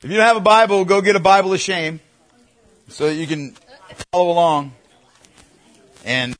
If you don't have a Bible, go get a Bible of shame so that you can follow along. And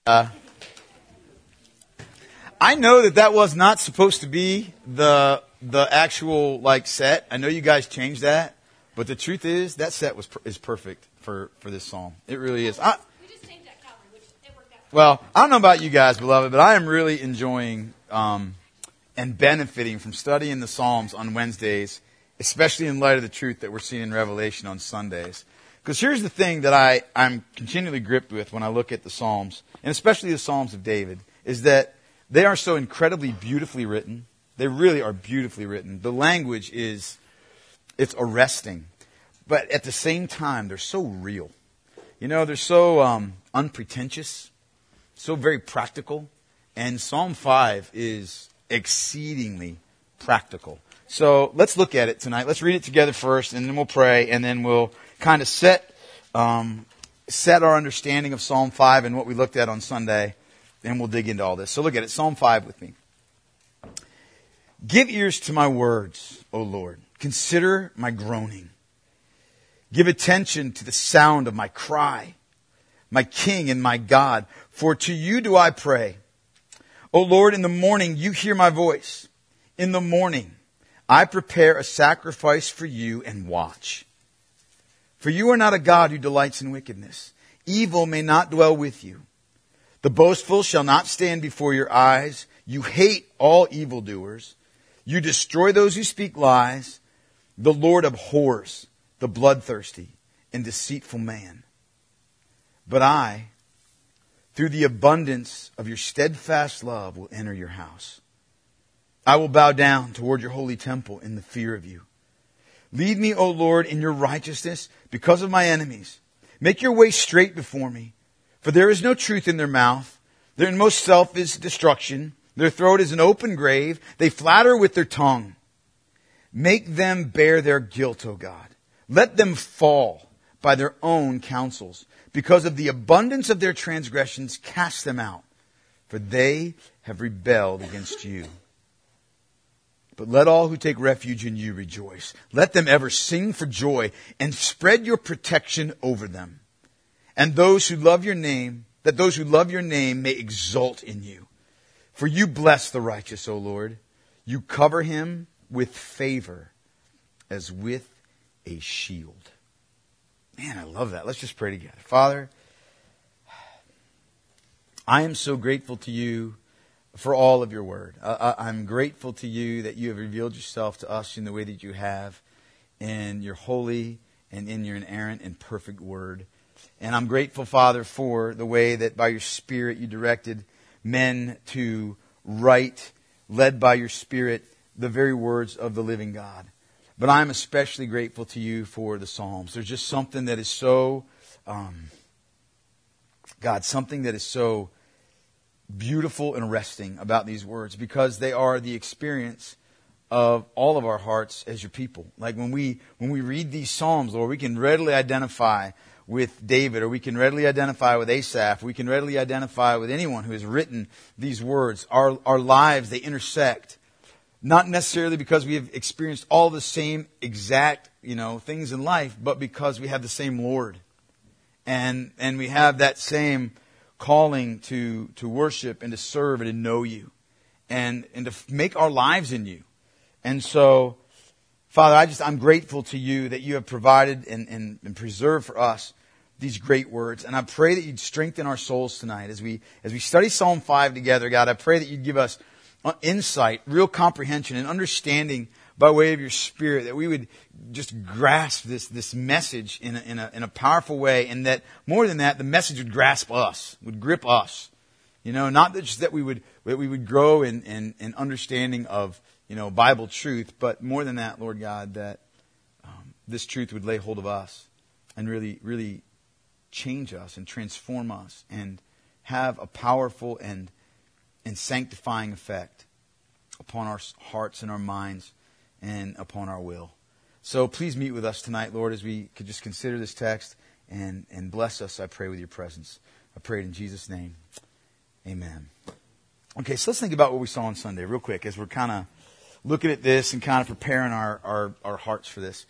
I know that was not supposed to be the actual set. I know you guys changed that, but the truth is that set is perfect for this psalm. It really is. We just changed that Calvary, which it worked out. Well, I don't know about you guys, beloved, but I am really enjoying and benefiting from studying the Psalms on Wednesdays, especially in light of the truth that we're seeing in Revelation on Sundays. Because here's the thing that I'm continually gripped with when I look at the Psalms, and especially the Psalms of David, is that they are so incredibly beautifully written. They really are beautifully written. The language it's arresting. But at the same time, they're so real. You know, they're so unpretentious, so very practical. And Psalm 5 is exceedingly practical. So let's look at it tonight. Let's read it together first, and then we'll pray, and then we'll kind of set our understanding of Psalm 5 and what we looked at on Sunday, and we'll dig into all this. So look at it. Psalm 5 with me. Give ears to my words, O Lord. Consider my groaning. Give attention to the sound of my cry, my King and my God. For to you do I pray. O Lord, in the morning you hear my voice. In the morning I prepare a sacrifice for you and watch. For you are not a God who delights in wickedness. Evil may not dwell with you. The boastful shall not stand before your eyes. You hate all evildoers. You destroy those who speak lies. The Lord abhors the bloodthirsty and deceitful man. But I, through the abundance of your steadfast love, will enter your house. I will bow down toward your holy temple in the fear of you. Lead me, O Lord, in your righteousness because of my enemies. Make your way straight before me. For there is no truth in their mouth. Their inmost self is destruction. Their throat is an open grave. They flatter with their tongue. Make them bear their guilt, O God. Let them fall by their own counsels. Because of the abundance of their transgressions, cast them out. For they have rebelled against you. But let all who take refuge in you rejoice. Let them ever sing for joy and spread your protection over them. And those who love your name, that those who love your name may exult in you. For you bless the righteous, O Lord. You cover him with favor as with a shield. Man, I love that. Let's just pray together. Father, I am so grateful to you for all of your word. I'm grateful to you that you have revealed yourself to us in the way that you have in your holy and in your inerrant and perfect word. And I'm grateful, Father, for the way that by your Spirit you directed men to write, led by your Spirit, the very words of the living God. But I'm especially grateful to you for the Psalms. There's just something that is so, something that is so beautiful and arresting about these words, because they are the experience of all of our hearts as your people. Like when we read these Psalms, Lord, we can readily identify with David, or we can readily identify with Asaph. We can readily identify with anyone who has written these words. Our lives, they intersect. Not necessarily because we have experienced all the same exact, things in life, but because we have the same Lord. And we have that same calling to worship and to serve and to know you. And to make our lives in you. And so, Father, I'm grateful to you that you have provided and preserved for us these great words. And I pray that you'd strengthen our souls tonight as we study Psalm 5 together, God. I pray that you'd give us insight, real comprehension, and understanding by way of your Spirit, that we would just grasp this message in a powerful way, and that more than that, the message would grasp us, would grip us. Not just that we would grow in understanding of Bible truth, but more than that, Lord God, that this truth would lay hold of us and really, really change us and transform us and have a powerful and sanctifying effect upon our hearts and our minds and upon our will. So please meet with us tonight, Lord, as we could just consider this text and bless us, I pray, with your presence. I pray it in Jesus' name. Amen. Okay, so let's think about what we saw on Sunday real quick as we're kind of looking at this and kind of preparing our hearts for this.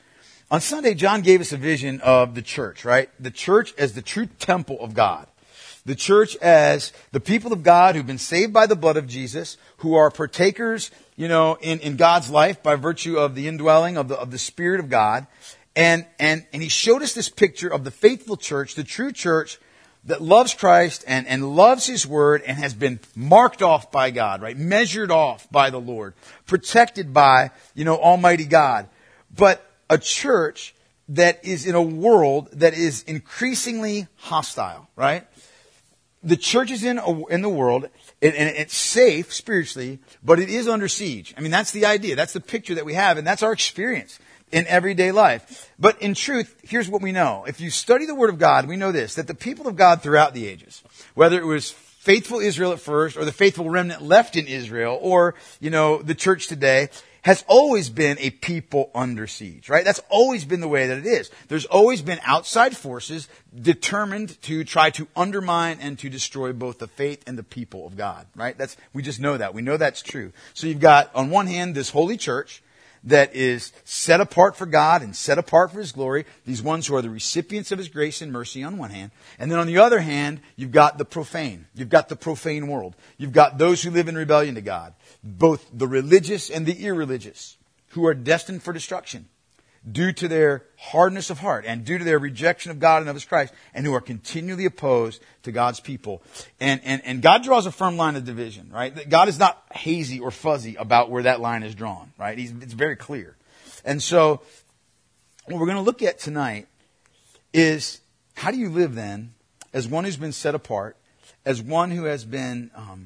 On Sunday, John gave us a vision of the church, right? The church as the true temple of God. The church as the people of God who've been saved by the blood of Jesus, who are partakers, in God's life by virtue of the indwelling of the Spirit of God. And he showed us this picture of the faithful church, the true church that loves Christ and loves His Word and has been marked off by God, right? Measured off by the Lord. Protected by, Almighty God. But a church that is in a world that is increasingly hostile, right? The church is in the world, and it's safe spiritually, but it is under siege. I mean, that's the idea. That's the picture that we have, and that's our experience in everyday life. But in truth, here's what we know. If you study the Word of God, we know this, that the people of God throughout the ages, whether it was faithful Israel at first, or the faithful remnant left in Israel, or, the church today, has always been a people under siege, right? That's always been the way that it is. There's always been outside forces determined to try to undermine and to destroy both the faith and the people of God, right? We just know that. We know that's true. So you've got, on one hand, this holy church that is set apart for God and set apart for His glory. These ones who are the recipients of His grace and mercy on one hand. And then on the other hand, you've got the profane. You've got the profane world. You've got those who live in rebellion to God. Both the religious and the irreligious, who are destined for destruction due to their hardness of heart and due to their rejection of God and of His Christ, and who are continually opposed to God's people. And God draws a firm line of division, right? God is not hazy or fuzzy about where that line is drawn, right? It's very clear. And so what we're going to look at tonight is, how do you live then as one who's been set apart, as one who has been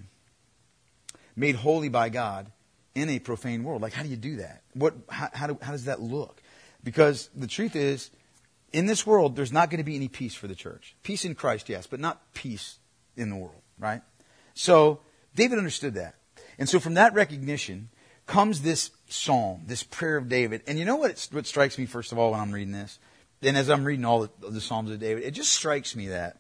made holy by God in a profane world? Like, how do you do that? How does that look? Because the truth is, in this world, there's not going to be any peace for the church. Peace in Christ, yes, but not peace in the world, right? So David understood that. And so from that recognition comes this psalm, this prayer of David. And you know what strikes me, first of all, when I'm reading this? And as I'm reading all the Psalms of David, it just strikes me that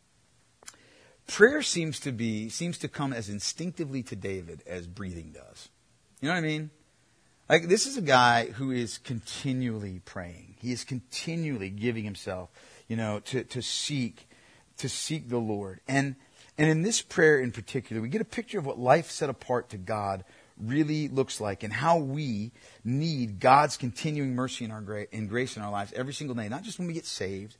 prayer seems to come as instinctively to David as breathing does. You know what I mean? Like, this is a guy who is continually praying. He is continually giving himself, to seek the Lord. And in this prayer in particular, we get a picture of what life set apart to God really looks like, and how we need God's continuing mercy and grace in our lives every single day. Not just when we get saved,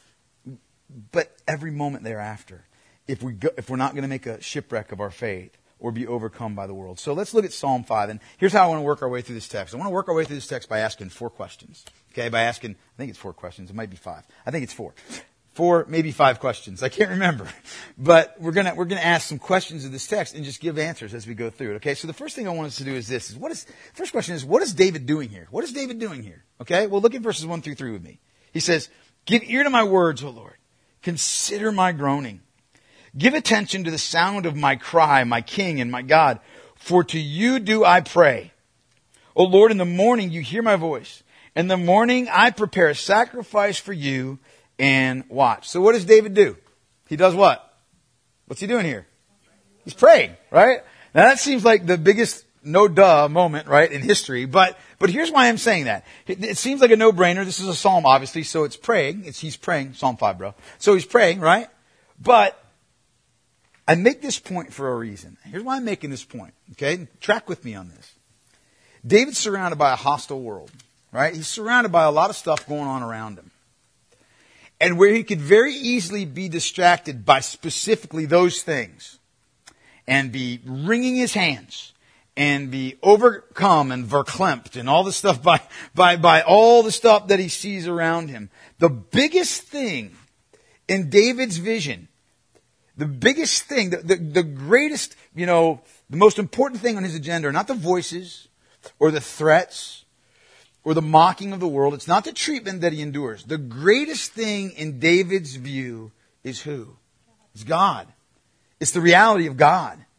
but every moment thereafter. If we're not going to make a shipwreck of our faith or be overcome by the world. So let's look at Psalm 5. And here's how I want to work our way through this text. I want to work our way through this text by asking 4 questions. Okay, I think it's 4 questions. It might be 5. I think it's 4. 4, maybe 5 questions. I can't remember. But we're gonna ask some questions of this text and just give answers as we go through it. Okay, so the first thing I want us to do is this. First question is, what is David doing here? What is David doing here? Okay, well, look at verses 1 through 3 with me. He says, "Give ear to my words, O Lord. Consider my groaning. Give attention to the sound of my cry, my King and my God. For to you do I pray. O Lord, in the morning you hear my voice. In the morning I prepare a sacrifice for you and watch." So what does David do? He does what? What's he doing here? He's praying, right? Now that seems like the biggest no-duh moment, right, in history. But here's why I'm saying that. It seems like a no-brainer. This is a psalm, obviously, so it's praying. He's praying. Psalm 5, bro. So he's praying, right? But I make this point for a reason. Here's why I'm making this point. Okay? Track with me on this. David's surrounded by a hostile world, right? He's surrounded by a lot of stuff going on around him. And where he could very easily be distracted by specifically those things and be wringing his hands and be overcome and verklempt and all the stuff by all the stuff that he sees around him. The biggest thing in David's vision, the biggest thing, the greatest, the most important thing on his agenda are not the voices or the threats or the mocking of the world. It's not the treatment that he endures. The greatest thing in David's view is who? It's God. It's the reality of God.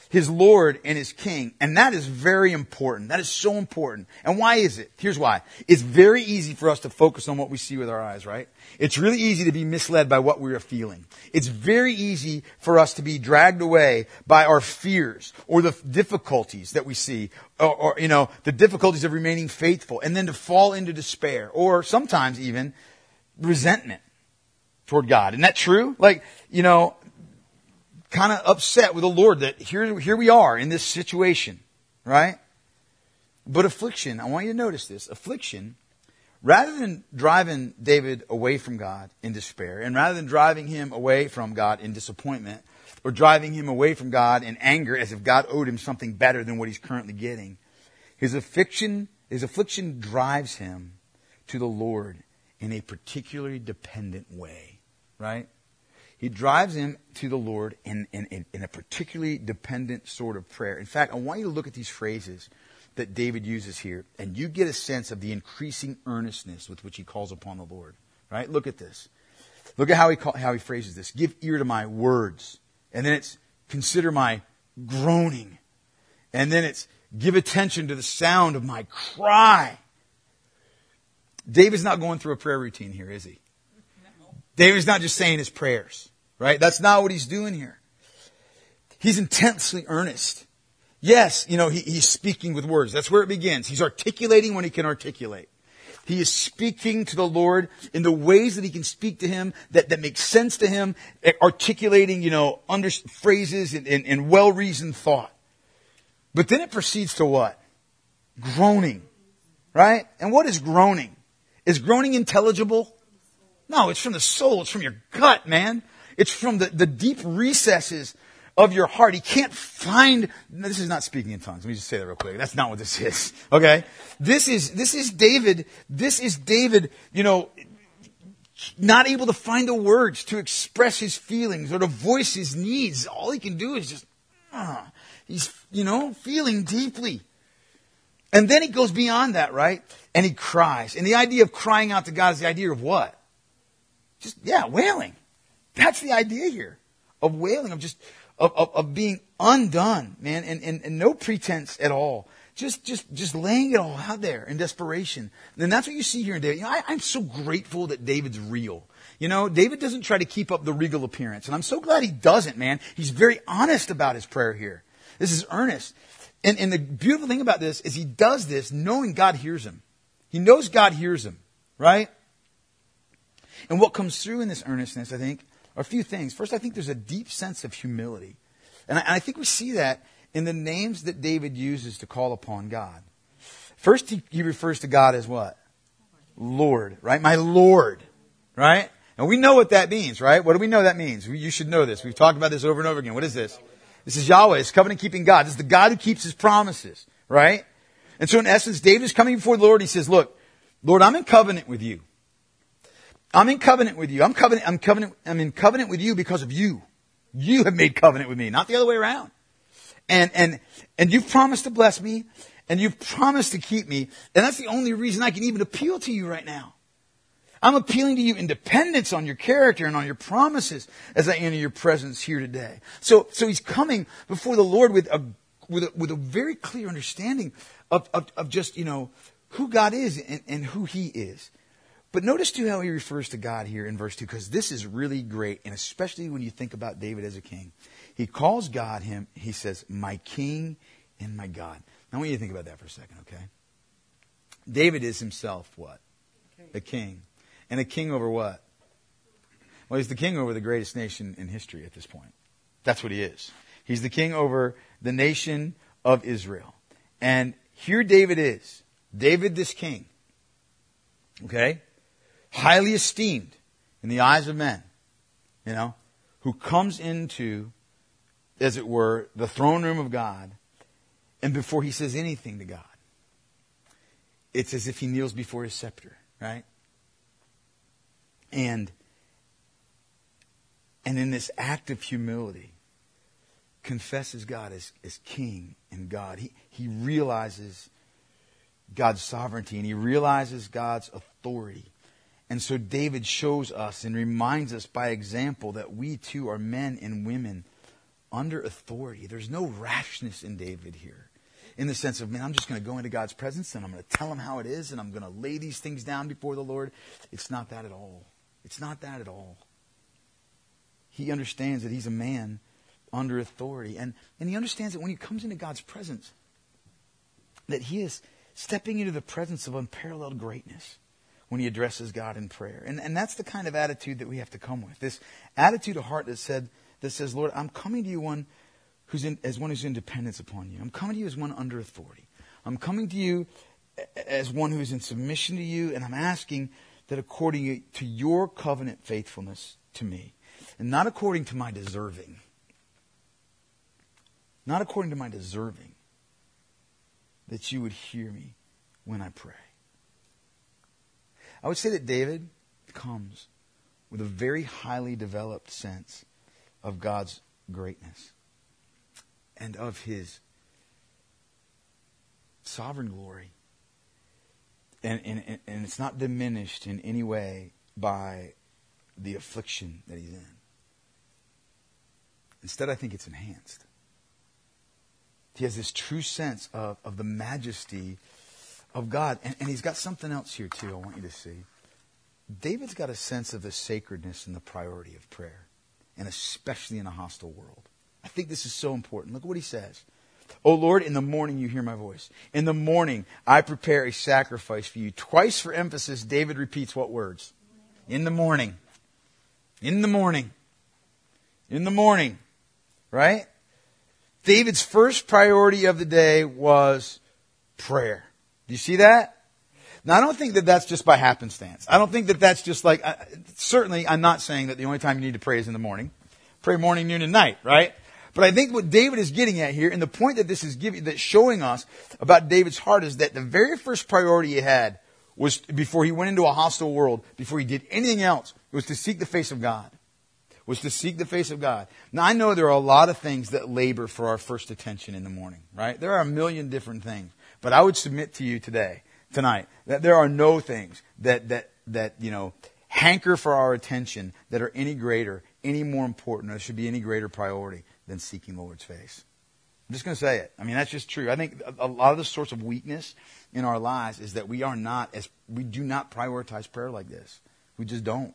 his Lord and his King. And that is very important. That is so important. And why is it? Here's why. It's very easy for us to focus on what we see with our eyes, right? It's really easy to be misled by what we are feeling. It's very easy for us to be dragged away by our fears or the difficulties that we see or the difficulties of remaining faithful, and then to fall into despair or sometimes even resentment toward God. Isn't that true? Kind of upset with the Lord that here we are in this situation, right? But affliction, I want you to notice this. Affliction, rather than driving David away from God in despair, and rather than driving him away from God in disappointment, or driving him away from God in anger as if God owed him something better than what he's currently getting, his affliction drives him to the Lord in a particularly dependent way, right? He drives him to the Lord in a particularly dependent sort of prayer. In fact, I want you to look at these phrases that David uses here, and you get a sense of the increasing earnestness with which he calls upon the Lord. Right? Look at this. Look at how he phrases this. Give ear to my words. And then it's consider my groaning. And then it's give attention to the sound of my cry. David's not going through a prayer routine here, is he? David's not just saying his prayers, right? That's not what he's doing here. He's intensely earnest. Yes, he's speaking with words. That's where it begins. He's articulating when he can articulate. He is speaking to the Lord in the ways that he can speak to him that make sense to him, articulating, phrases and well-reasoned thought. But then it proceeds to what? Groaning, right? And what is groaning? Is groaning intelligible? No, it's from the soul. It's from your gut, man. It's from the deep recesses of your heart. He can't find, this is not speaking in tongues. Let me just say that real quick. That's not what this is. Okay? This is David, not able to find the words to express his feelings or to voice his needs. All he can do is just, he's, feeling deeply. And then he goes beyond that, right? And he cries. And the idea of crying out to God is the idea of what? Wailing. That's the idea here. Of wailing, of being undone, man, and no pretense at all. Just laying it all out there in desperation. And that's what you see here in David. I'm so grateful that David's real. David doesn't try to keep up the regal appearance. And I'm so glad he doesn't, man. He's very honest about his prayer here. This is earnest. And the beautiful thing about this is he does this knowing God hears him. He knows God hears him, right? And what comes through in this earnestness, I think, are a few things. First, I think there's a deep sense of humility. And I think we see that in the names that David uses to call upon God. First, he refers to God as what? Lord, right? My Lord, right? And we know what that means, right? What do we know that means? You should know this. We've talked about this over and over again. What is this? This is Yahweh. It's covenant-keeping God. This is the God who keeps his promises, right? And so in essence, David is coming before the Lord. He says, look, Lord, I'm in covenant with you. I'm in covenant with you. I'm in covenant with you because of you. You have made covenant with me, not the other way around. And you've promised to bless me, and you've promised to keep me, and that's the only reason I can even appeal to you right now. I'm appealing to you in dependence on your character and on your promises as I enter your presence here today. So he's coming before the Lord with a very clear understanding of just, who God is and who he is. But notice too how he refers to God here in verse 2, because this is really great, and especially when you think about David as a king. He calls God he says, my king and my God. Now I want you to think about that for a second, okay? David is himself what? A king. And a king over what? Well, he's the king over the greatest nation in history at this point. That's what he is. He's the king over the nation of Israel. And here David is. David, this king. Okay? Highly esteemed in the eyes of men. Who comes into, as it were, the throne room of God. And before he says anything to God, it's as if he kneels before his scepter, right? And in this act of humility, confesses God as king and God. He realizes God's sovereignty and he realizes God's authority. And so David shows us and reminds us by example that we too are men and women under authority. There's no rashness in David here. In the sense of, man, I'm just going to go into God's presence and I'm going to tell him how it is and I'm going to lay these things down before the Lord. It's not that at all. It's not that at all. He understands that he's a man under authority. And he understands that when he comes into God's presence, that he is stepping into the presence of unparalleled greatness when he addresses God in prayer. And that's the kind of attitude that we have to come with. This attitude of heart that says, Lord, I'm coming to you as one who's in dependence upon you. I'm coming to you as one under authority. I'm coming to you as one who is in submission to you, and I'm asking that according to your covenant faithfulness to me, and not according to my deserving, that you would hear me when I pray. I would say that David comes with a very highly developed sense of God's greatness and of his sovereign glory. And it's not diminished in any way by the affliction that he's in. Instead, I think it's enhanced. He has this true sense of the majesty of God. And he's got something else here too I want you to see. David's got a sense of the sacredness and the priority of prayer, and especially in a hostile world. I think this is so important. Look at what he says. "O Lord, in the morning you hear my voice. In the morning I prepare a sacrifice for you." Twice for emphasis, David repeats what words? In the morning. In the morning. In the morning. Right? David's first priority of the day was prayer. Do you see that? Now, I don't think that that's just by happenstance. I don't think that that's just like, certainly I'm not saying that the only time you need to pray is in the morning. Pray morning, noon, and night, right? But I think what David is getting at here, and the point that this is that's showing us about David's heart, is that the very first priority he had was, before he went into a hostile world, before he did anything else, was to seek the face of God. Was to seek the face of God. Now, I know there are a lot of things that labor for our first attention in the morning, right? There are a million different things. But I would submit to you tonight, that there are no things that hanker for our attention that are any greater, any more important, or should be any greater priority than seeking the Lord's face. I'm just going to say it. I mean, that's just true. I think a lot of the source of weakness in our lives is that we do not prioritize prayer like this. We just don't.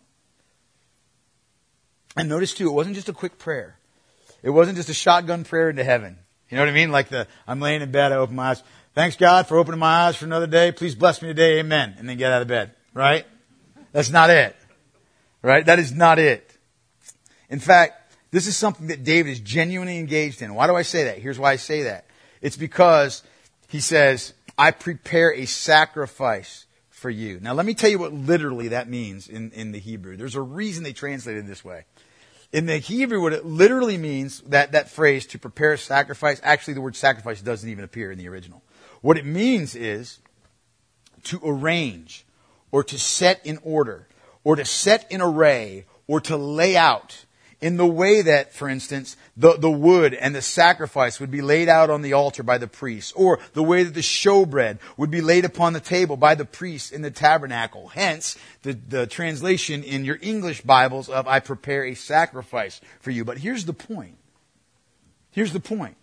And notice too, it wasn't just a quick prayer. It wasn't just a shotgun prayer into heaven. You know what I mean? Like I'm laying in bed, I open my eyes. Thanks God for opening my eyes for another day. Please bless me today. Amen. And then get out of bed. Right? That's not it. Right? That is not it. In fact, this is something that David is genuinely engaged in. Why do I say that? Here's why I say that. It's because he says, I prepare a sacrifice for you. Now let me tell you what literally that means in the Hebrew. There's a reason they translated it this way. In the Hebrew, what it literally means, that phrase, to prepare a sacrifice, actually the word sacrifice doesn't even appear in the original. What it means is to arrange, or to set in order, or to set in array, or to lay out in the way that, for instance, the wood and the sacrifice would be laid out on the altar by the priest, or the way that the showbread would be laid upon the table by the priest in the tabernacle. Hence, the translation in your English Bibles of, I prepare a sacrifice for you. But here's the point. Here's the point.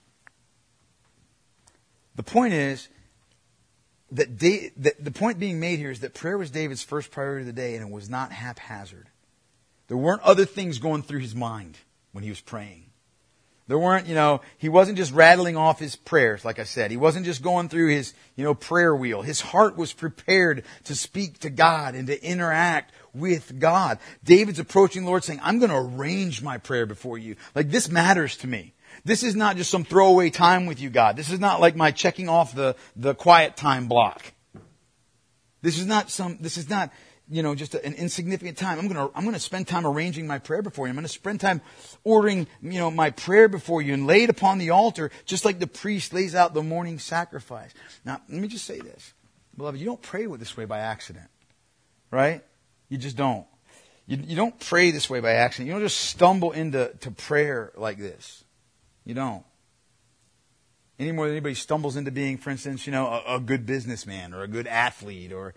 The point is that the point being made here is that prayer was David's first priority of the day, and it was not haphazard. There weren't other things going through his mind when he was praying. There weren't, he wasn't just rattling off his prayers, like I said. He wasn't just going through his, prayer wheel. His heart was prepared to speak to God and to interact with God. David's approaching the Lord saying, I'm going to arrange my prayer before you. Like, this matters to me. This is not just some throwaway time with you, God. This is not like my checking off the quiet time block. This is not just an insignificant time. I'm going to spend time arranging my prayer before you. I'm going to spend time ordering, my prayer before you and lay it upon the altar, just like the priest lays out the morning sacrifice. Now, let me just say this. Beloved, you don't pray this way by accident. Right? You just don't. You don't pray this way by accident. You don't just stumble into prayer like this. You don't. Any more than anybody stumbles into being, for instance, a good businessman or a good athlete or,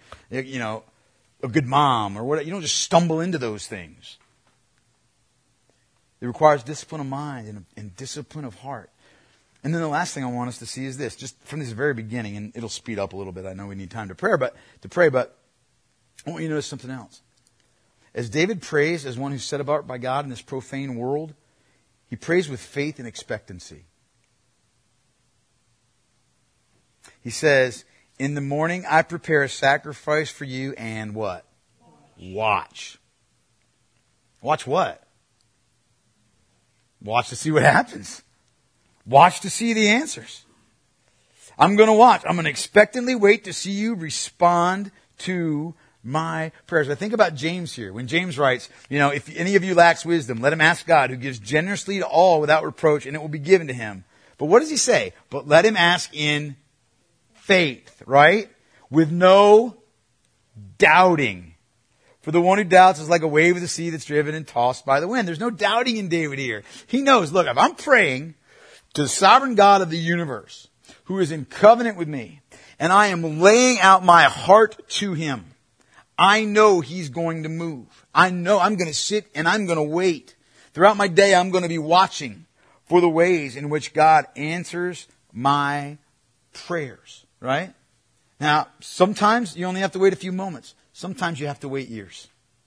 a good mom or whatever. You don't just stumble into those things. It requires discipline of mind and discipline of heart. And then the last thing I want us to see is this, just from this very beginning, and it'll speed up a little bit. I know we need time to pray, but I want you to notice something else. As David prays as one who's set apart by God in this profane world, he prays with faith and expectancy. He says, in the morning I prepare a sacrifice for you and what? Watch. Watch what? Watch to see what happens. Watch to see the answers. I'm going to watch. I'm going to expectantly wait to see you respond to my prayers. I think about James here. When James writes, if any of you lacks wisdom, let him ask God, who gives generously to all without reproach, and it will be given to him. But what does he say? But let him ask in faith, right? With no doubting. For the one who doubts is like a wave of the sea that's driven and tossed by the wind. There's no doubting in David here. He knows, look, if I'm praying to the sovereign God of the universe, who is in covenant with me, and I am laying out my heart to him, I know he's going to move. I know I'm going to sit and I'm going to wait. Throughout my day, I'm going to be watching for the ways in which God answers my prayers, right? Now, sometimes you only have to wait a few moments. Sometimes you have to wait years.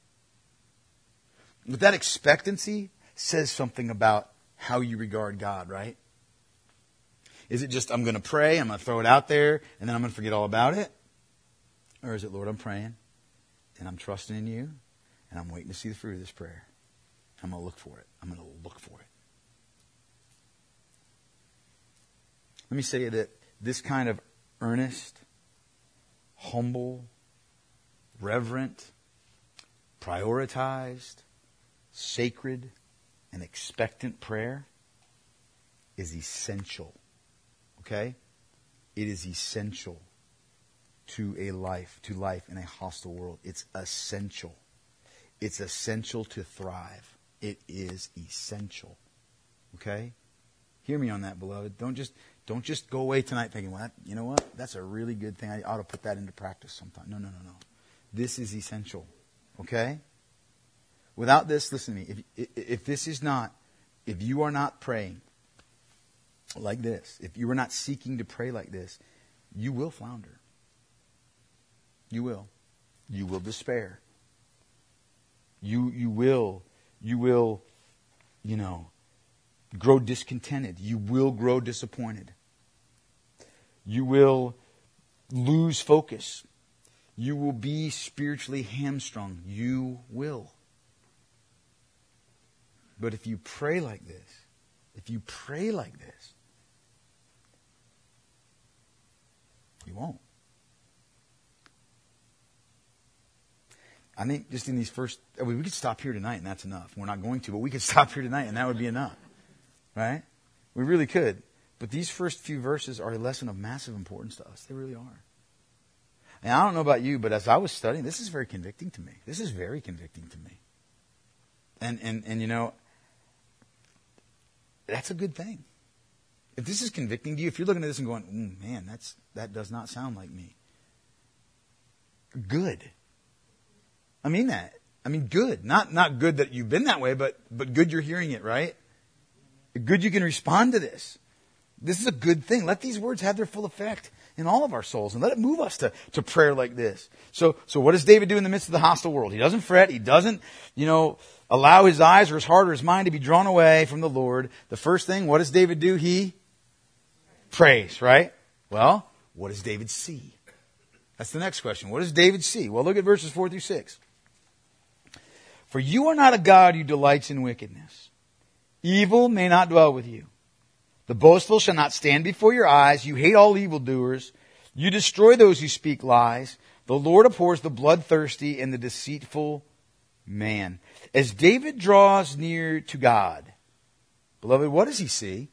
But that expectancy says something about how you regard God, right? Is it just, I'm going to pray, I'm going to throw it out there, and then I'm going to forget all about it? Or is it, Lord, I'm praying, and I'm trusting in you, and I'm waiting to see the fruit of this prayer. I'm going to look for it. I'm going to look for it. Let me say that this kind of earnest, humble, reverent, prioritized, sacred, and expectant prayer is essential. Okay? It is essential to life in a hostile world. It's essential. It's essential to thrive. It is essential. Okay? Hear me on that, beloved. Don't just go away tonight thinking, well, you know what? That's a really good thing. I ought to put that into practice sometime. No. This is essential. Okay? Without this, listen to me. If you are not praying like this, if you are not seeking to pray like this, you will flounder. You will. You will despair. You will, grow discontented. You will grow disappointed. You will lose focus. You will be spiritually hamstrung. You will. But if you pray like this, you won't. I think just in these we could stop here tonight and that's enough. We're not going to, but we could stop here tonight and that would be enough. Right? We really could. But these first few verses are a lesson of massive importance to us. They really are. And I don't know about you, but as I was studying, this is very convicting to me. This is very convicting to me. And that's a good thing. If this is convicting to you, if you're looking at this and going, man, that does not sound like me. Good. I mean that. I mean good. Not good that you've been that way, but good you're hearing it, right? Good you can respond to this. This is a good thing. Let these words have their full effect in all of our souls and let it move us to prayer like this. So what does David do in the midst of the hostile world? He doesn't fret. He doesn't, allow his eyes or his heart or his mind to be drawn away from the Lord. The first thing, what does David do? He prays, right? Well, what does David see? That's the next question. What does David see? Well, look at verses 4 through 6. For you are not a God who delights in wickedness. Evil may not dwell with you. The boastful shall not stand before your eyes. You hate all evildoers. You destroy those who speak lies. The Lord abhors the bloodthirsty and the deceitful man. As David draws near to God, beloved, what does he see?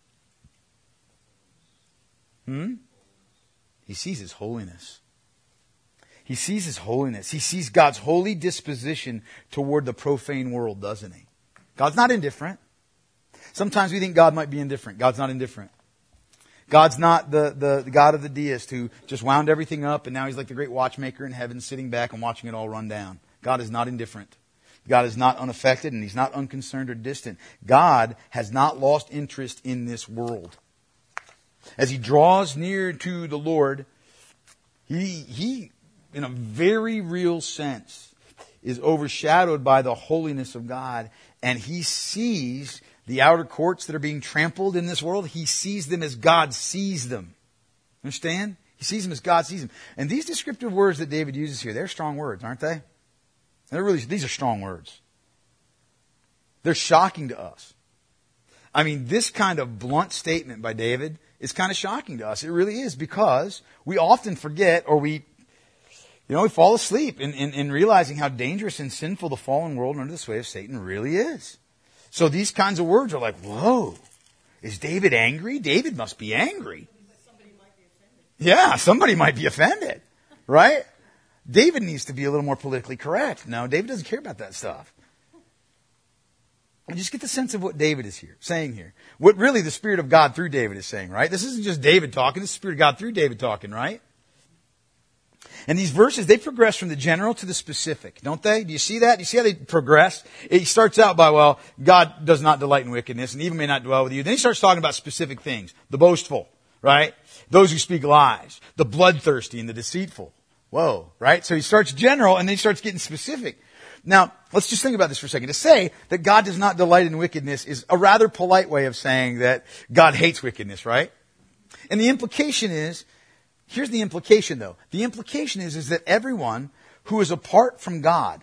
He sees His holiness. He sees His holiness. He sees God's holy disposition toward the profane world, doesn't he? God's not indifferent. Sometimes we think God might be indifferent. God's not indifferent. God's not the God of the deist who just wound everything up and now He's like the great watchmaker in heaven sitting back and watching it all run down. God is not indifferent. God is not unaffected and He's not unconcerned or distant. God has not lost interest in this world. As he draws near to the Lord, he in a very real sense, is overshadowed by the holiness of God. And he sees the outer courts that are being trampled in this world. He sees them as God sees them. Understand? He sees them as God sees them. And these descriptive words that David uses here, they're strong words, aren't they? These are strong words. They're shocking to us. I mean, this kind of blunt statement by David is kind of shocking to us. It really is, because we often forget, or we fall asleep in realizing how dangerous and sinful the fallen world under the sway of Satan really is. So these kinds of words are like, whoa, is David angry? David must be angry. Yeah, somebody might be offended, right? David needs to be a little more politically correct. No, David doesn't care about that stuff. And just get the sense of what David is saying here. What really the Spirit of God through David is saying, right? This isn't just David talking, this is the Spirit of God through David talking, right? And these verses, they progress from the general to the specific, don't they? Do you see that? Do you see how they progress? It starts out by, well, God does not delight in wickedness and even may not dwell with you. Then he starts talking about specific things. The boastful, right? Those who speak lies. The bloodthirsty and the deceitful. Whoa, right? So he starts general and then he starts getting specific. Now, let's just think about this for a second. To say that God does not delight in wickedness is a rather polite way of saying that God hates wickedness, right? And the implication is, here's the implication though. The implication is that everyone who is apart from God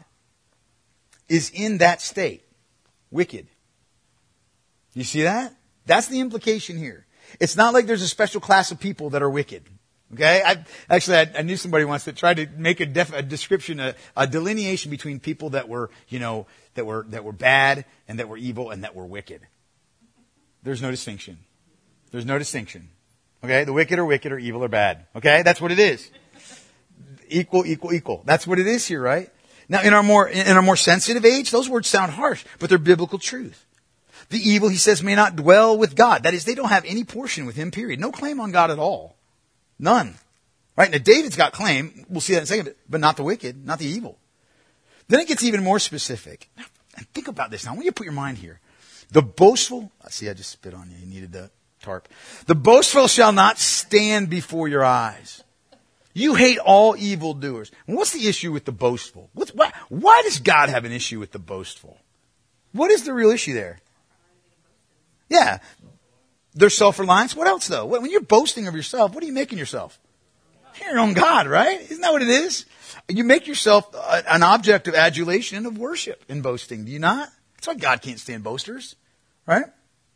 is in that state. Wicked. You see that? That's the implication here. It's not like there's a special class of people that are wicked. Okay? I knew somebody once that tried to make a description, a delineation between people that were, that were bad and that were evil and that were wicked. There's no distinction. There's no distinction. Okay? The wicked are wicked or evil or bad. Okay? That's what it is. Equal, equal, equal. That's what it is here, right? Now, in our more sensitive age, those words sound harsh, but they're biblical truth. The evil, he says, may not dwell with God. That is, they don't have any portion with him, period. No claim on God at all. None. Right? Now, David's got claim. We'll see that in a second, but not the wicked, not the evil. Then it gets even more specific. Now, think about this now. I want you to put your mind here. The boastful, see, I just spit on you. You needed the tarp. The boastful shall not stand before your eyes. You hate all evildoers. And what's the issue with the boastful? Why does God have an issue with the boastful? What is the real issue there? Yeah. There's self-reliance. What else though? When you're boasting of yourself, what are you making yourself? You're your own God, right? Isn't that what it is? You make yourself an object of adulation and of worship in boasting. Do you not? That's why God can't stand boasters, right?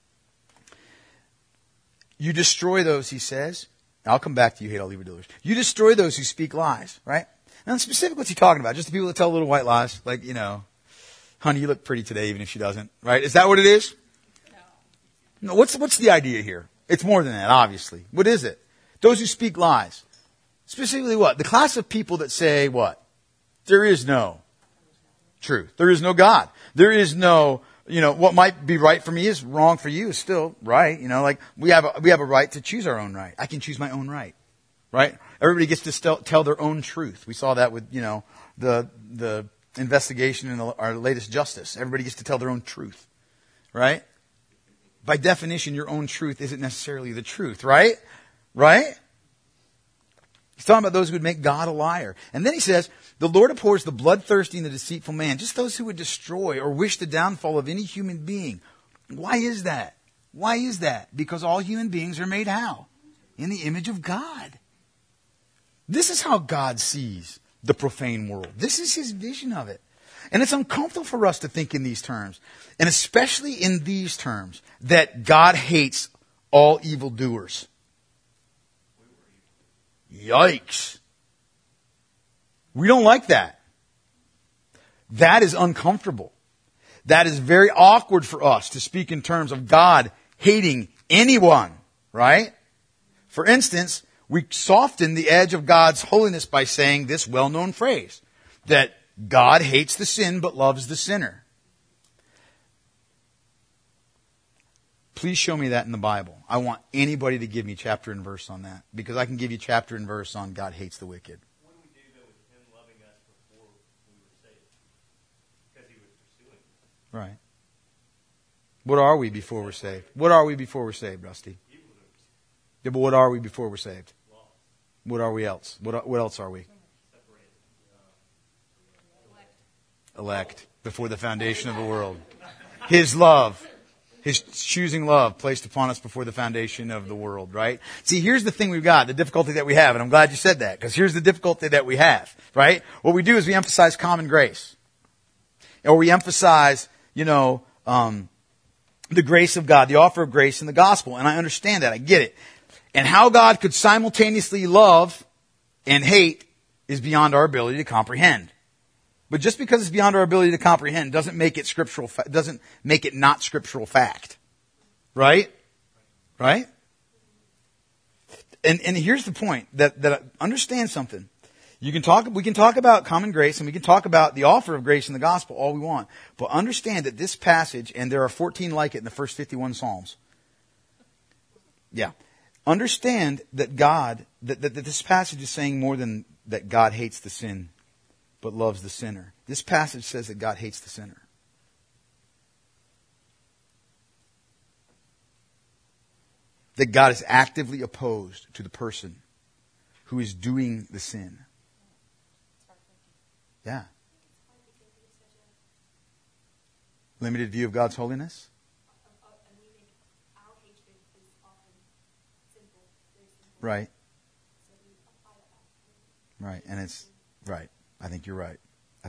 You destroy those, he says. I'll come back to you, hate all evildoers. You destroy those who speak lies, right? Now, specifically, what's he talking about? Just the people that tell little white lies, like, honey, you look pretty today, even if she doesn't, right? Is that what it is? No. What's the idea here? It's more than that, obviously. What is it? Those who speak lies. Specifically what? The class of people that say what? There is no truth. There is no God. There is no, what might be right for me is wrong for you is still right. Like we have a right to choose our own right. I can choose my own right. Right? Everybody gets to tell their own truth. We saw that with, the investigation in our latest justice. Everybody gets to tell their own truth. Right? By definition, your own truth isn't necessarily the truth, right? Right? He's talking about those who would make God a liar. And then he says, the Lord abhors the bloodthirsty and the deceitful man, just those who would destroy or wish the downfall of any human being. Why is that? Why is that? Because all human beings are made how? In the image of God. This is how God sees the profane world. This is his vision of it. And it's uncomfortable for us to think in these terms, and especially in these terms, that God hates all evildoers. Yikes. We don't like that. That is uncomfortable. That is very awkward for us to speak in terms of God hating anyone, right? For instance, we soften the edge of God's holiness by saying this well-known phrase, that God hates the sin but loves the sinner. Please show me that in the Bible. I want anybody to give me chapter and verse on that. Because I can give you chapter and verse on God hates the wicked. When we do that with him loving us before we were saved. Because he would Right. What are we before we're saved? What are we before we're saved, Rusty? Yeah, but what are we before we're saved? What are we else? What else are we? Elect. Before the foundation of the world. His love. His choosing love placed upon us before the foundation of the world, right? See, here's the thing we've got, the difficulty that we have, and I'm glad you said that, because here's the difficulty that we have, right? What we do is we emphasize common grace. Or we emphasize, the grace of God, the offer of grace in the gospel. And I understand that. I get it. And how God could simultaneously love and hate is beyond our ability to comprehend. But just because it's beyond our ability to comprehend doesn't make it doesn't make it not scriptural fact. Right? Right? And here's the point that understand something. We can talk about common grace and we can talk about the offer of grace in the gospel all we want. But understand that this passage, and there are 14 like it in the first 51 Psalms. Yeah. Understand that that this passage is saying more than that God hates the sin, but loves the sinner. This passage says that God hates the sinner. That God is actively opposed to the person who is doing the sin. Yeah. Limited view of God's holiness? Right. Right. And it's right. I think you're right.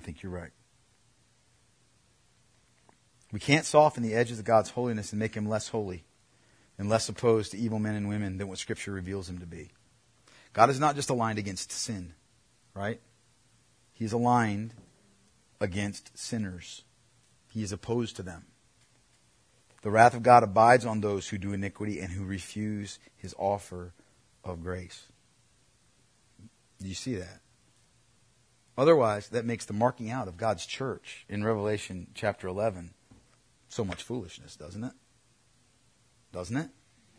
We can't soften the edges of God's holiness and make him less holy and less opposed to evil men and women than what Scripture reveals him to be. God is not just aligned against sin, right? He's aligned against sinners. He is opposed to them. The wrath of God abides on those who do iniquity and who refuse his offer of grace. Do you see that? Otherwise, that makes the marking out of God's church in Revelation chapter 11 so much foolishness, doesn't it? Doesn't it?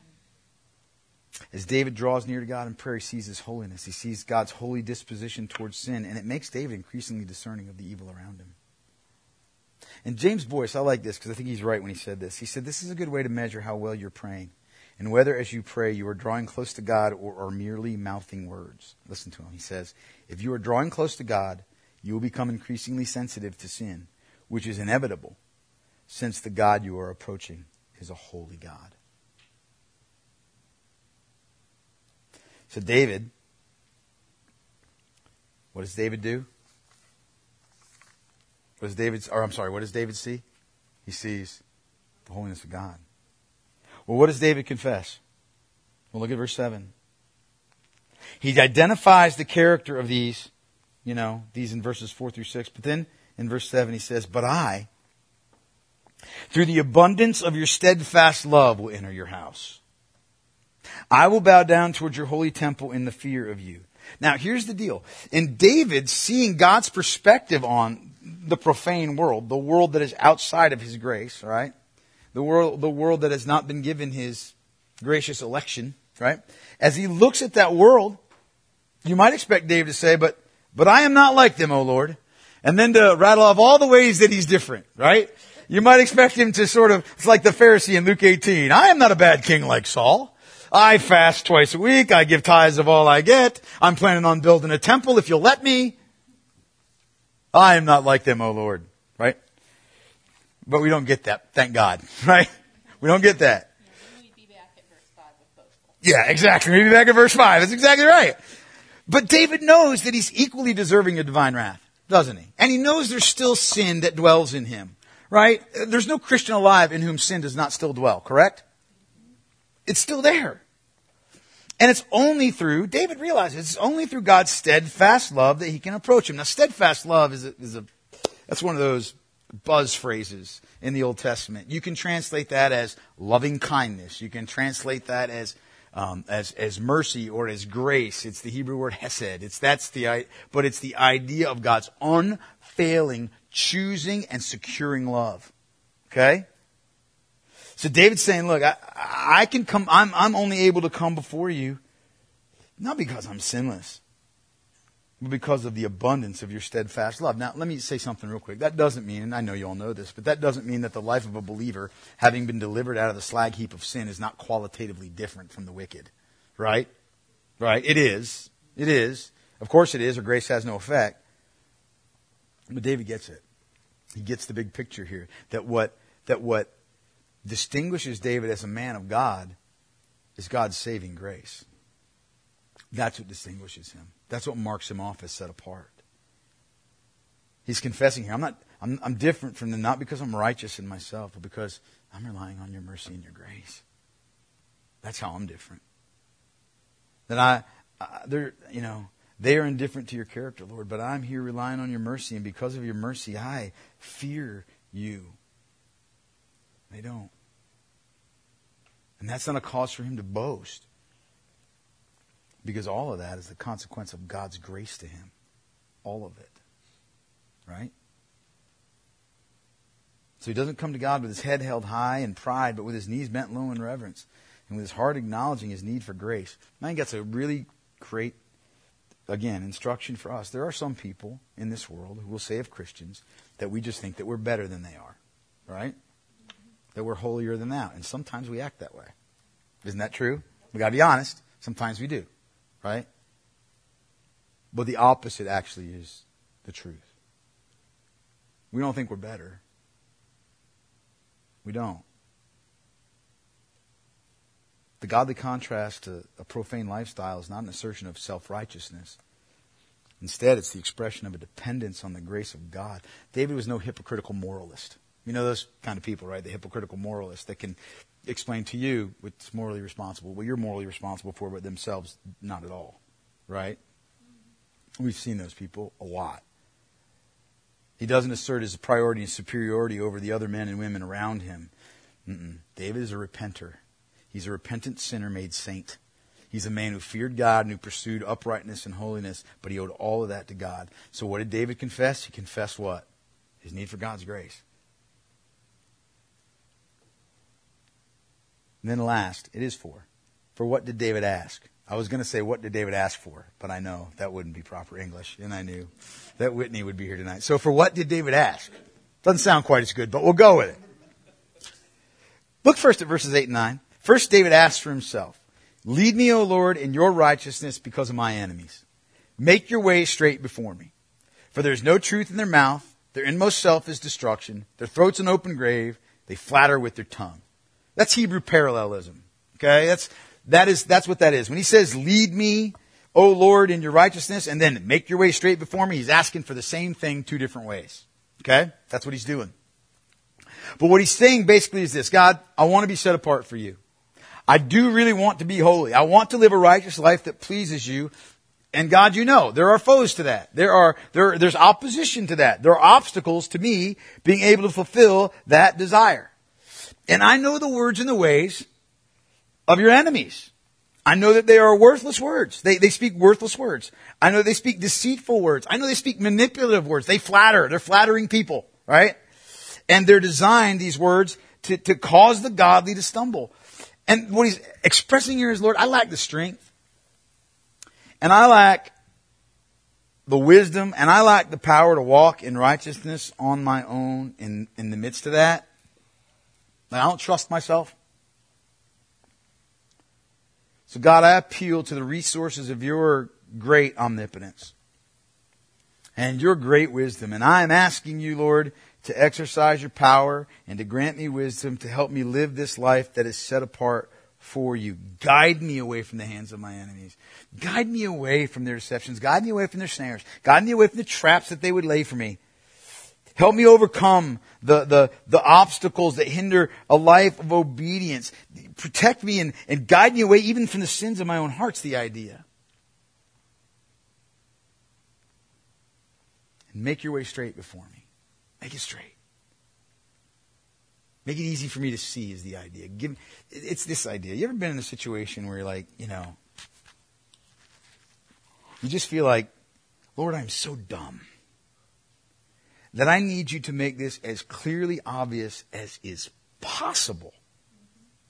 As David draws near to God in prayer, he sees his holiness. He sees God's holy disposition towards sin, and it makes David increasingly discerning of the evil around him. And James Boyce, I like this because I think he's right when he said this. He said, this is a good way to measure how well you're praying, and whether as you pray you are drawing close to God or are merely mouthing words. Listen to him. He says, if you are drawing close to God, you will become increasingly sensitive to sin, which is inevitable, since the God you are approaching is a holy God. So David, what does David do? What does David see? He sees the holiness of God. Well, what does David confess? Well, look at verse 7. He identifies the character of these in verses 4 through 6. But then in verse 7 he says, but I, through the abundance of your steadfast love, will enter your house. I will bow down towards your holy temple in the fear of you. Now, here's the deal. In David, seeing God's perspective on the profane world, the world that is outside of his grace, right? The world that has not been given his gracious election, right? As he looks at that world, you might expect David to say, but I am not like them, O Lord. And then to rattle off all the ways that he's different, right? You might expect him to it's like the Pharisee in Luke 18. I am not a bad king like Saul. I fast twice a week. I give tithes of all I get. I'm planning on building a temple if you'll let me. I am not like them, O Lord. Right? But we don't get that. Thank God. Right? We don't get that. We'd be back at verse 5 with boastful. Yeah, exactly. We'd be back at verse 5. That's exactly right. But David knows that he's equally deserving of divine wrath, doesn't he? And he knows there's still sin that dwells in him. Right? There's no Christian alive in whom sin does not still dwell, correct? It's still there. And it's only through, David realizes, it's only through God's steadfast love that he can approach him. Now, steadfast love that's one of those buzz phrases in the Old Testament. You can translate that as loving kindness. You can translate that as mercy or as grace. It's the Hebrew word hesed. But it's the idea of God's unfailing choosing and securing love. Okay? So David's saying, look, I can come, I'm only able to come before you, not because I'm sinless, but because of the abundance of your steadfast love. Now, let me say something real quick. That doesn't mean, and I know you all know this, but that doesn't mean that the life of a believer, having been delivered out of the slag heap of sin, is not qualitatively different from the wicked. Right? Right? It is. It is. Of course it is, or grace has no effect. But David gets it. He gets the big picture here. That what distinguishes David as a man of God is God's saving grace. That's what distinguishes him. That's what marks him off as set apart. He's confessing here, I'm different from them, not because I'm righteous in myself, but because I'm relying on your mercy and your grace. That's how I'm different. That they are indifferent to your character, Lord, but I'm here relying on your mercy, and because of your mercy, I fear you. They don't. And that's not a cause for him to boast. Because all of that is the consequence of God's grace to him. All of it. Right? So he doesn't come to God with his head held high in pride, but with his knees bent low in reverence, and with his heart acknowledging his need for grace. I think that's a really great, again, instruction for us. There are some people in this world who will say of Christians that we just think that we're better than they are. Right? That we're holier than thou. And sometimes we act that way. Isn't that true? We got to be honest. Sometimes we do. Right? But the opposite actually is the truth. We don't think we're better. We don't. The godly contrast to a profane lifestyle is not an assertion of self-righteousness. Instead, it's the expression of a dependence on the grace of God. David was no hypocritical moralist. You know those kind of people, right? The hypocritical moralists that can explain to you what's morally responsible, what you're morally responsible for, but themselves not at all. Right? We've seen those people a lot. He doesn't assert his priority and superiority over the other men and women around him. David is a repenter. He's a repentant sinner made saint. He's a man who feared God and who pursued uprightness and holiness, but he owed all of that to God. So what did David confess? He confessed what? His need for God's grace. And then last, it is for. For what did David ask? I was going to say, what did David ask for? But I know that wouldn't be proper English. And I knew that Whitney would be here tonight. So for what did David ask? Doesn't sound quite as good, but we'll go with it. Look first at verses 8 and 9. First, David asks for himself. Lead me, O Lord, in your righteousness because of my enemies. Make your way straight before me. For there is no truth in their mouth. Their inmost self is destruction. Their throat's an open grave. They flatter with their tongue. That's Hebrew parallelism. Okay? That's what that is. When he says, lead me, O Lord, in your righteousness, and then make your way straight before me, he's asking for the same thing two different ways. Okay? That's what he's doing. But what he's saying basically is this: God, I want to be set apart for you. I do really want to be holy. I want to live a righteous life that pleases you. And God, you know, there are foes to that. There's opposition to that. There are obstacles to me being able to fulfill that desire. And I know the words and the ways of your enemies. I know that they are worthless words. They speak worthless words. I know they speak deceitful words. I know they speak manipulative words. They flatter. They're flattering people, right? And they're designed, these words, to cause the godly to stumble. And what he's expressing here is, Lord, I lack the strength. And I lack the wisdom. And I lack the power to walk in righteousness on my own in the midst of that. I don't trust myself. So God, I appeal to the resources of your great omnipotence and your great wisdom. And I am asking you, Lord, to exercise your power and to grant me wisdom to help me live this life that is set apart for you. Guide me away from the hands of my enemies. Guide me away from their deceptions. Guide me away from their snares. Guide me away from the traps that they would lay for me. Help me overcome the obstacles that hinder a life of obedience. Protect me and guide me away even from the sins of my own heart's the idea. And make your way straight before me. Make it straight. Make it easy for me to see is the idea. It's this idea. You ever been in a situation where you're like, you just feel like, Lord, I'm so dumb that I need you to make this as clearly obvious as is possible.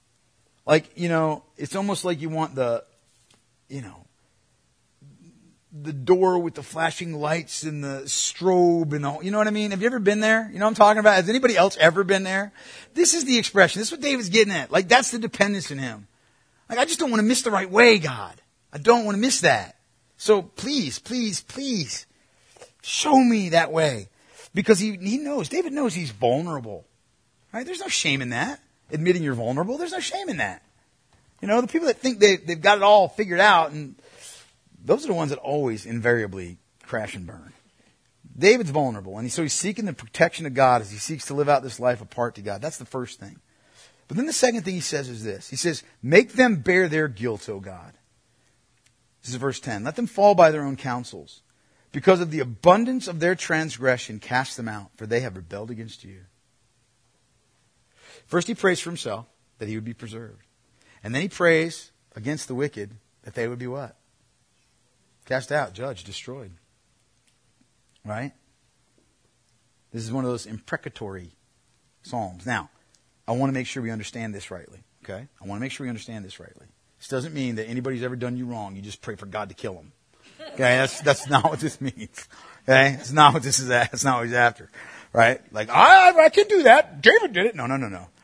Like, it's almost like you want the door with the flashing lights and the strobe and the, you know what I mean? Have you ever been there? You know what I'm talking about? Has anybody else ever been there? This is the expression. This is what David's getting at. Like, that's the dependence in him. Like, I just don't want to miss the right way, God. I don't want to miss that. So please, please, please, show me that way. Because he knows, David knows he's vulnerable. Right? There's no shame in that. Admitting you're vulnerable, there's no shame in that. You know, the people that think they've got it all figured out, and those are the ones that always invariably crash and burn. David's vulnerable, and so he's seeking the protection of God as he seeks to live out this life apart to God. That's the first thing. But then the second thing he says is this. He says, make them bear their guilt, O God. This is verse 10. Let them fall by their own counsels. Because of the abundance of their transgression, cast them out, for they have rebelled against you. First he prays for himself, that he would be preserved. And then he prays against the wicked, that they would be what? Cast out, judged, destroyed. Right? This is one of those imprecatory psalms. Now, I want to make sure we understand this rightly. Okay? I want to make sure we understand this rightly. This doesn't mean that anybody who's ever done you wrong, you just pray for God to kill them. Okay? That's not what this means. Okay? That's not what this is. That's not what he's after. Right? Like, I can do that. David did it. No.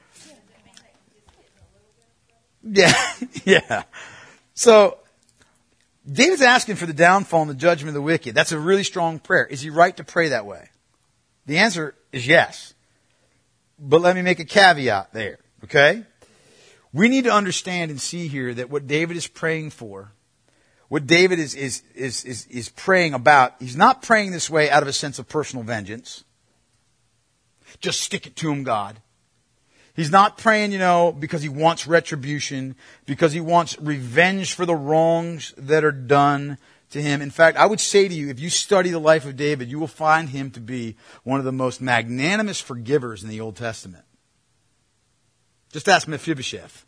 Yeah. So, David's asking for the downfall and the judgment of the wicked. That's a really strong prayer. Is he right to pray that way? The answer is yes. But let me make a caveat there. Okay? We need to understand and see here that what David is praying for, what David is praying about, he's not praying this way out of a sense of personal vengeance. Just stick it to him, God. He's not praying, because he wants retribution, because he wants revenge for the wrongs that are done to him. In fact, I would say to you, if you study the life of David, you will find him to be one of the most magnanimous forgivers in the Old Testament. Just ask Mephibosheth.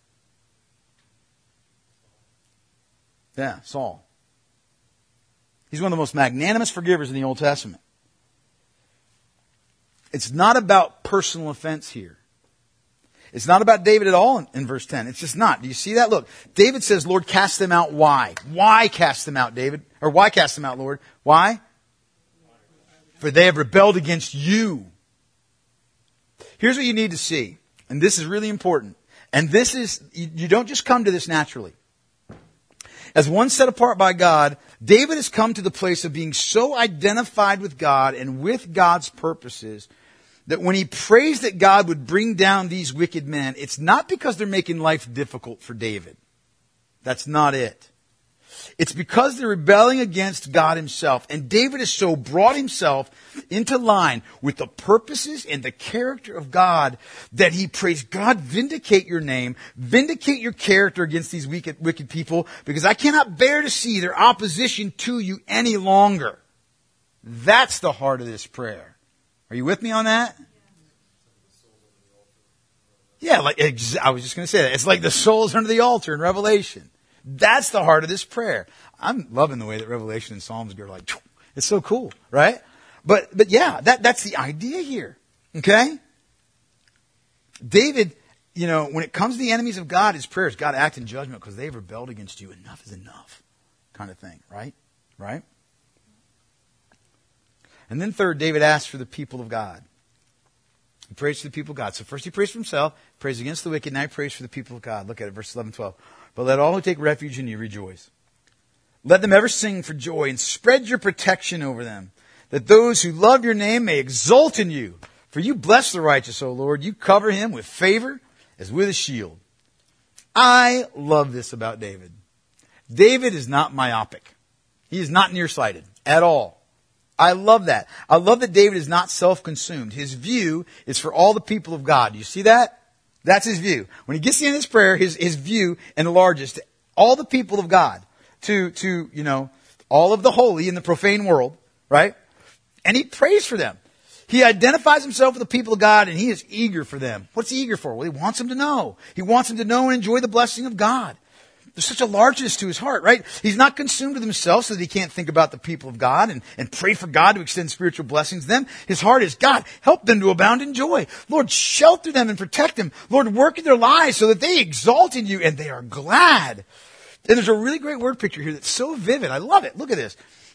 Yeah, Saul. He's one of the most magnanimous forgivers in the Old Testament. It's not about personal offense here. It's not about David at all in verse 10. It's just not. Do you see that? Look, David says, Lord, cast them out. Why? Why cast them out, David? Or why cast them out, Lord? Why? For they have rebelled against you. Here's what you need to see. And this is really important. And this is, you don't just come to this naturally. As one set apart by God, David has come to the place of being so identified with God and with God's purposes that when he prays that God would bring down these wicked men, it's not because they're making life difficult for David. That's not it. It's because they're rebelling against God himself. And David has so brought himself into line with the purposes and the character of God that he prays, God, vindicate your name, vindicate your character against these wicked people, because I cannot bear to see their opposition to you any longer. That's the heart of this prayer. Are you with me on that? Yeah, I was just going to say that. It's like the souls under the altar in Revelation. That's the heart of this prayer. I'm loving the way that Revelation and Psalms go like, it's so cool, right? But yeah, that's the idea here. Okay? David, when it comes to the enemies of God, his prayer is God act in judgment because they've rebelled against you. Enough is enough. Kind of thing, right? Right? And then third, David asks for the people of God. He prays for the people of God. So first he prays for himself, prays against the wicked, now he prays for the people of God. Look at it, verse 11, 12. But let all who take refuge in you rejoice. Let them ever sing for joy and spread your protection over them, that those who love your name may exult in you. For you bless the righteous, O Lord. You cover him with favor as with a shield. I love this about David. David is not myopic. He is not nearsighted at all. I love that. I love that David is not self-consumed. His view is for all the people of God. Do you see that? That's his view. When he gets to the end of his prayer, his view enlarges to all the people of God, to all of the holy in the profane world, right? And he prays for them. He identifies himself with the people of God, and he is eager for them. What's he eager for? Well, he wants them to know. He wants them to know and enjoy the blessing of God. There's such a largeness to his heart, right? He's not consumed with himself so that he can't think about the people of God and pray for God to extend spiritual blessings to them. His heart is, God, help them to abound in joy. Lord, shelter them and protect them. Lord, work in their lives so that they exalt in you and they are glad. And there's a really great word picture here that's so vivid. I love it. Look at this.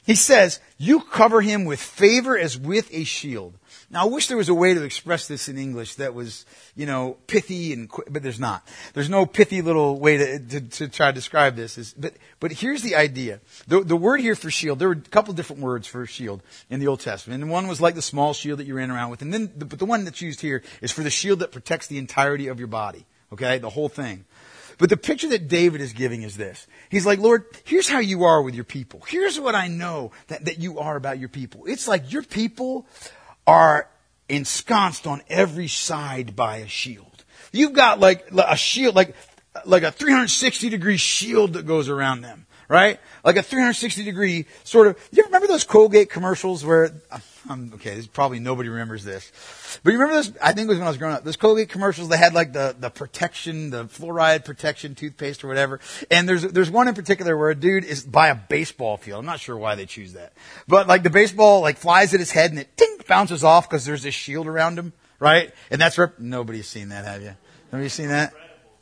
He says, you cover him with favor as with a shield. Now, I wish there was a way to express this in English that was, pithy and quick, but there's not. There's no pithy little way to try to describe this. But here's the idea. The word here for shield, there were a couple different words for shield in the Old Testament. And one was like the small shield that you ran around with. And then, but the one that's used here is for the shield that protects the entirety of your body. Okay? The whole thing. But the picture that David is giving is this. He's like, Lord, here's how you are with your people. Here's what I know that you are about your people. It's like your people are ensconced on every side by a shield. You've got like a shield, like a 360 degree shield that goes around them, right? Like a 360 degree sort of, you remember those Colgate commercials where, probably nobody remembers this. But you remember those, I think it was when I was growing up, those Colgate commercials, they had like the protection, the fluoride protection toothpaste or whatever. And there's one in particular where a dude is by a baseball field. I'm not sure why they choose that. But like the baseball like flies at his head and it bounces off because there's this shield around him, right? And that's where, nobody's seen that, have you? Have you seen that?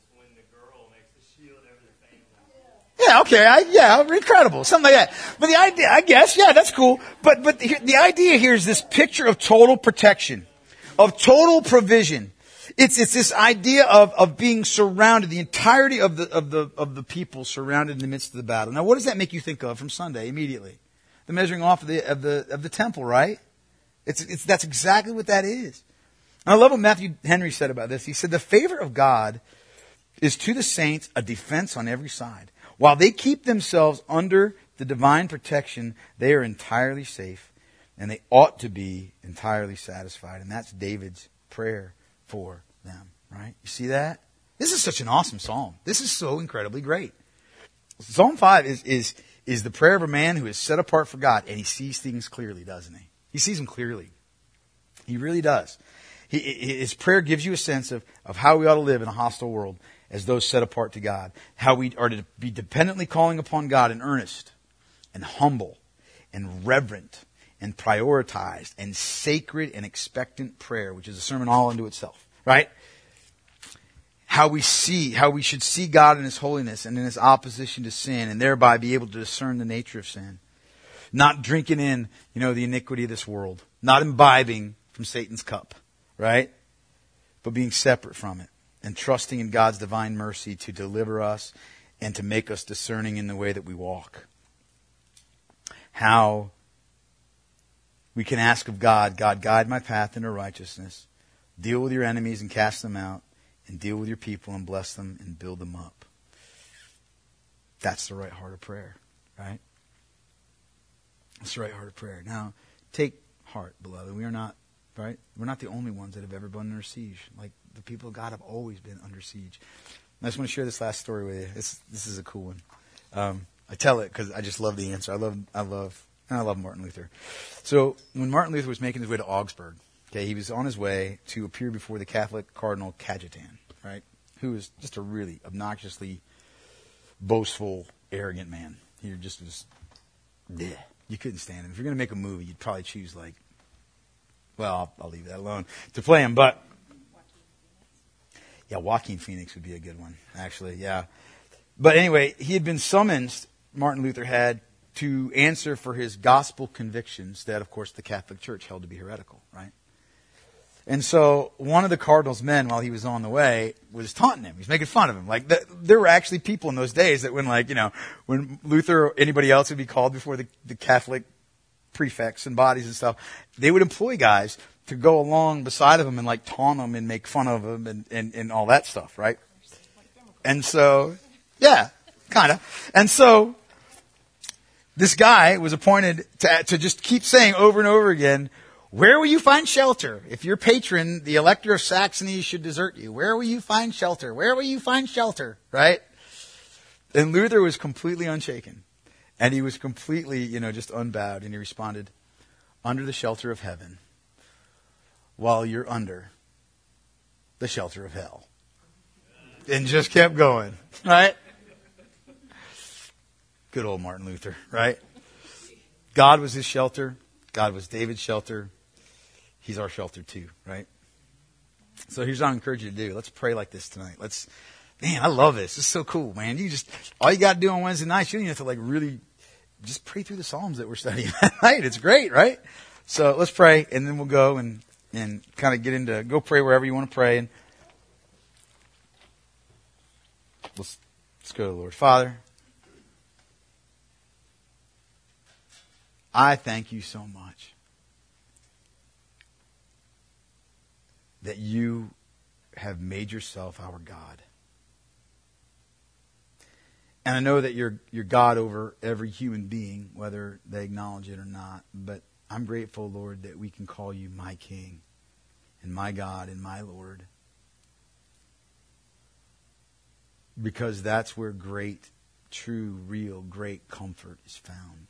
Yeah, okay, incredible, something like that. But the idea, I guess, yeah, that's cool. But the idea here is this picture of total protection, of total provision. It's this idea of being surrounded, the entirety of the people surrounded in the midst of the battle. Now, what does that make you think of from Sunday immediately? The measuring off of the temple, right? That's exactly what that is. And I love what Matthew Henry said about this. He said, the favor of God is to the saints a defense on every side. While they keep themselves under the divine protection, they are entirely safe, and they ought to be entirely satisfied. And that's David's prayer for them, right? You see that? This is such an awesome psalm. This is so incredibly great. Psalm 5 is the prayer of a man who is set apart for God, and he sees things clearly, doesn't he? He sees them clearly. He really does. His prayer gives you a sense of how we ought to live in a hostile world as those set apart to God. How we are to be dependently calling upon God in earnest and humble and reverent and prioritized and sacred and expectant prayer, which is a sermon all unto itself, right? How we should see God in His holiness and in His opposition to sin, and thereby be able to discern the nature of sin. Not drinking in, the iniquity of this world. Not imbibing from Satan's cup, right? But being separate from it. And trusting in God's divine mercy to deliver us and to make us discerning in the way that we walk. How we can ask of God, guide my path into righteousness. Deal with your enemies and cast them out. And deal with your people and bless them and build them up. That's the right heart of prayer, right? That's the right heart of prayer. Now, take heart, beloved. We are not, right? We're not the only ones that have ever been under siege. Like, the people of God have always been under siege. I just want to share this last story with you. This is a cool one. I tell it because I just love the answer. I love Martin Luther. So when Martin Luther was making his way to Augsburg, okay, he was on his way to appear before the Catholic Cardinal Cajetan, right? Who was just a really obnoxiously boastful, arrogant man. He just was, bleh. You couldn't stand him. If you're going to make a movie, you'd probably choose I'll leave that alone to play him, but yeah, Joaquin Phoenix would be a good one, actually, yeah. But anyway, he had been summoned, Martin Luther had, to answer for his gospel convictions that, of course, the Catholic Church held to be heretical, right? And so one of the cardinal's men, while he was on the way, was taunting him. He was making fun of him. There were actually people in those days that when Luther or anybody else would be called before the Catholic prefects and bodies and stuff, they would employ guys to go along beside of him and taunt him and make fun of him and all that stuff, right? And so, yeah, kind of. And so this guy was appointed to just keep saying over and over again, where will you find shelter if your patron, the Elector of Saxony, should desert you? Where will you find shelter? Where will you find shelter? Right? And Luther was completely unshaken. And he was completely, just unbowed. And he responded, under the shelter of heaven, while you're under the shelter of hell. And just kept going. Right? Good old Martin Luther, right? God was his shelter. God was David's shelter. He's our shelter too, right? So here's what I encourage you to do. Let's pray like this tonight. Man, I love this. This is so cool, man. All you got to do on Wednesday nights, you don't even have to really just pray through the Psalms that we're studying at night. It's great, right? So let's pray, and then we'll go and kind of go pray wherever you want to pray. And let's go to the Lord. Father, I thank you so much that you have made yourself our God. And I know that you're God over every human being, whether they acknowledge it or not. But I'm grateful, Lord, that we can call you my King and my God and my Lord. Because that's where great, true, real, great comfort is found.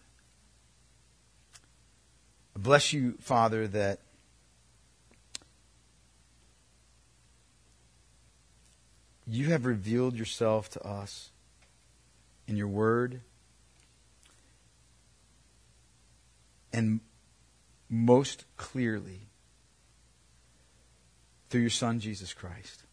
I bless you, Father, that you have revealed yourself to us in your word, and most clearly through your Son, Jesus Christ.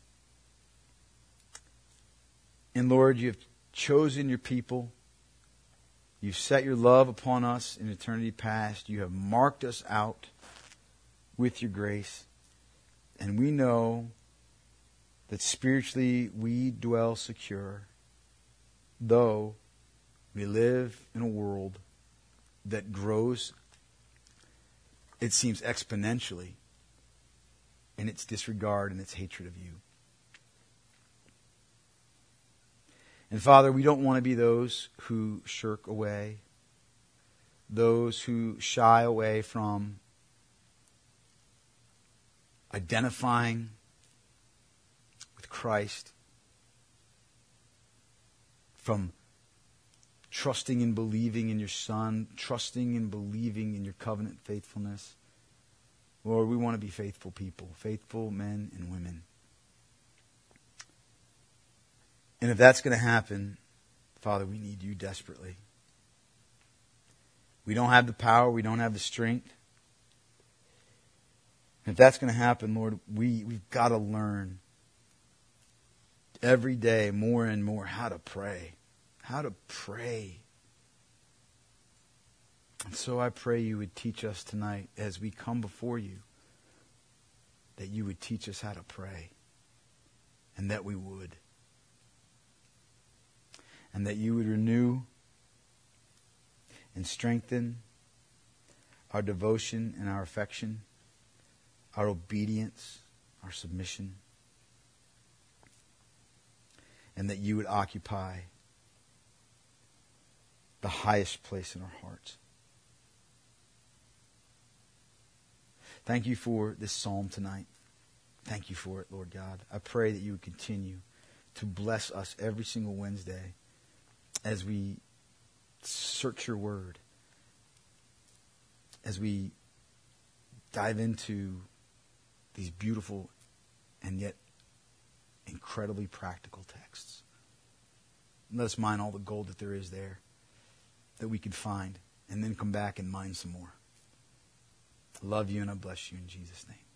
And Lord, you have chosen your people. You've set your love upon us in eternity past. You have marked us out with your grace. And we know that spiritually we dwell secure, though we live in a world that grows, it seems, exponentially in its disregard and its hatred of you. And Father, we don't want to be those who shirk away, those who shy away from identifying with Christ, from trusting and believing in your Son, trusting and believing in your covenant faithfulness. Lord, we want to be faithful people, faithful men and women. And if that's going to happen, Father, we need you desperately. We don't have the power. We don't have the strength. And if that's going to happen, Lord, we've got to learn every day more and more how to pray. How to pray. And so I pray you would teach us tonight as we come before you, that you would teach us how to pray. And that we would. And that you would renew and strengthen our devotion and our affection, our obedience, our submission. And that you would occupy the highest place in our hearts. Thank you for this psalm tonight. Thank you for it, Lord God. I pray that you would continue to bless us every single Wednesday as we search your word, as we dive into these beautiful and yet incredibly practical texts. Let us mine all the gold that there is there, that we could find, and then come back and mine some more. I love you and I bless you in Jesus' name.